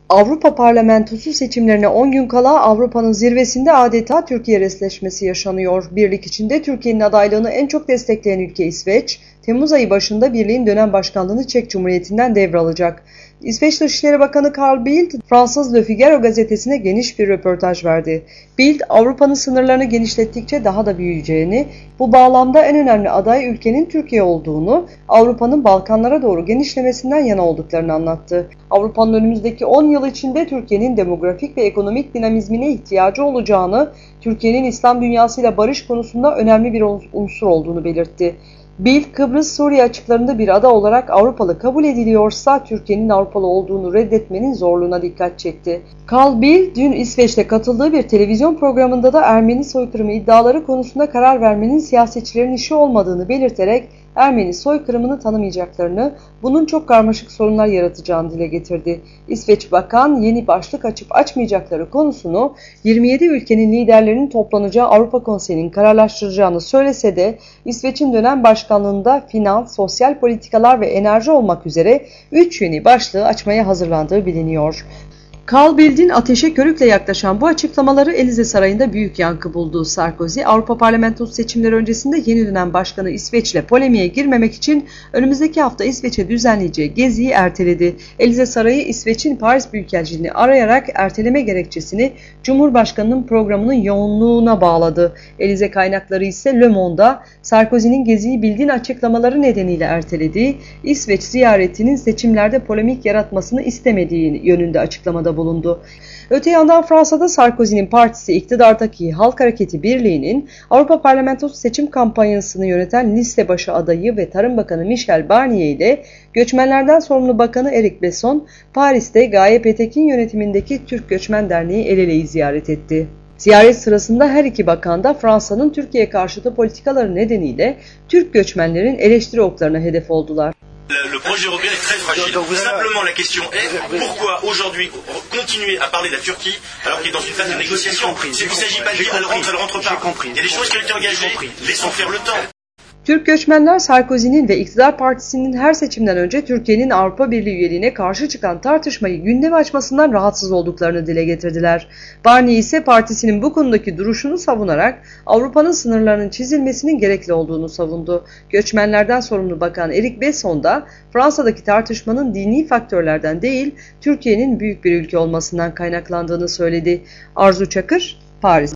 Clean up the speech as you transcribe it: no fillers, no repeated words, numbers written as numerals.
Avrupa Parlamentosu seçimlerine 10 gün kala Avrupa'nın zirvesinde adeta Türkiye resleşmesi yaşanıyor. Birlik içinde Türkiye'nin adaylığını en çok destekleyen ülke İsveç, Temmuz ayı başında birliğin dönem başkanlığını Çek Cumhuriyeti'nden devralacak. İsveç Dışişleri Bakanı Carl Bildt, Fransız Le Figaro gazetesine geniş bir röportaj verdi. Bildt, Avrupa'nın sınırlarını genişlettikçe daha da büyüyeceğini, bu bağlamda en önemli aday ülkenin Türkiye olduğunu, Avrupa'nın Balkanlara doğru genişlemesinden yana olduklarını anlattı. Avrupa'nın önümüzdeki 10 yıl içinde Türkiye'nin demografik ve ekonomik dinamizmine ihtiyacı olacağını, Türkiye'nin İslam dünyasıyla barış konusunda önemli bir unsur olduğunu belirtti. Bildt, Kıbrıs-Suriye açıklarında bir ada olarak Avrupalı kabul ediliyorsa Türkiye'nin Avrupalı olduğunu reddetmenin zorluğuna dikkat çekti. Carl Bildt, dün İsveç'te katıldığı bir televizyon programında da Ermeni soykırımı iddiaları konusunda karar vermenin siyasetçilerin işi olmadığını belirterek Ermeni soykırımını tanımayacaklarını, bunun çok karmaşık sorunlar yaratacağını dile getirdi. İsveç Bakan, yeni başlık açıp açmayacakları konusunu 27 ülkenin liderlerinin toplanacağı Avrupa Konseyi'nin kararlaştıracağını söylese de İsveç'in dönem başkanlığında finans, sosyal politikalar ve enerji olmak üzere 3 yeni başlığı açmaya hazırlandığı biliniyor. Carl Bildt'in ateşe körükle yaklaşan bu açıklamaları Elize Sarayı'nda büyük yankı buldu. Sarkozy, Avrupa Parlamentosu seçimleri öncesinde yeni dönem başkanı İsveç'le polemiğe girmemek için önümüzdeki hafta İsveç'e düzenleyeceği geziyi erteledi. Elize Sarayı, İsveç'in Paris Büyükelçiliğini arayarak erteleme gerekçesini Cumhurbaşkanı'nın programının yoğunluğuna bağladı. Elize kaynakları ise Le Monde'da Sarkozy'nin geziyi Bildt'in açıklamaları nedeniyle ertelediği, İsveç ziyaretinin seçimlerde polemik yaratmasını istemediği yönünde açıklamada bulundu. Öte yandan Fransa'da Sarkozy'nin partisi iktidardaki Halk Hareketi Birliği'nin Avrupa Parlamentosu seçim kampanyasını yöneten liste başı adayı ve Tarım Bakanı Michel Barnier ile Göçmenlerden sorumlu Bakanı Eric Besson, Paris'te Gaye Petek'in yönetimindeki Türk Göçmen Derneği el eleyi ziyaret etti. Ziyaret sırasında her iki bakan da Fransa'nın Türkiye karşıtı politikaları nedeniyle Türk göçmenlerin eleştiri oklarına hedef oldular. Le projet européen est très fragile. Simplement la question est pourquoi aujourd'hui continuer à parler de la Turquie alors qu'il est dans une phase de négociation. Il ne s'agit pas de dire elle rentre pas. Il y a des choses qui ont été engagées, laissons faire le temps. Türk göçmenler Sarkozy'nin ve iktidar partisinin her seçimden önce Türkiye'nin Avrupa Birliği üyeliğine karşı çıkan tartışmayı gündeme açmasından rahatsız olduklarını dile getirdiler. Barnier ise partisinin bu konudaki duruşunu savunarak Avrupa'nın sınırlarının çizilmesinin gerekli olduğunu savundu. Göçmenlerden sorumlu Bakan Eric Besson da Fransa'daki tartışmanın dini faktörlerden değil, Türkiye'nin büyük bir ülke olmasından kaynaklandığını söyledi. Arzu Çakır, Paris.